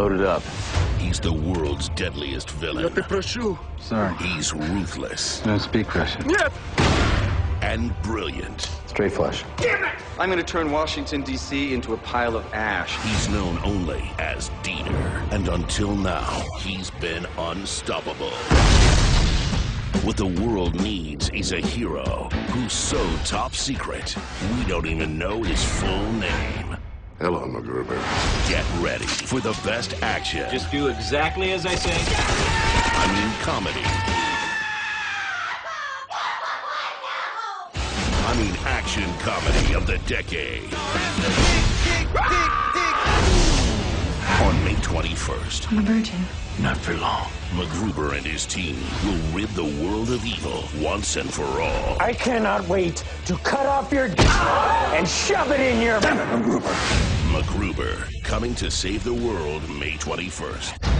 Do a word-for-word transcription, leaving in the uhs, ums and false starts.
loaded up. He's the world's deadliest villain. Sorry. He's ruthless. Don't speak Russian. And brilliant. Straight flush. I'm going to turn Washington, D C into a pile of ash. He's known only as Dieter. And until now, he's been unstoppable. What the world needs is a hero who's so top secret, we don't even know his full name. Hello, MacGruber. Get ready for the best action. Just do exactly as I say. I mean comedy. I mean action comedy of the decade. On May twenty-first. I'm a virgin. Not for long. MacGruber and his team will rid the world of evil once and for all. I cannot wait to cut off your d and shove it in your... Damn it, MacGruber. MacGruber, coming to save the world May twenty-first.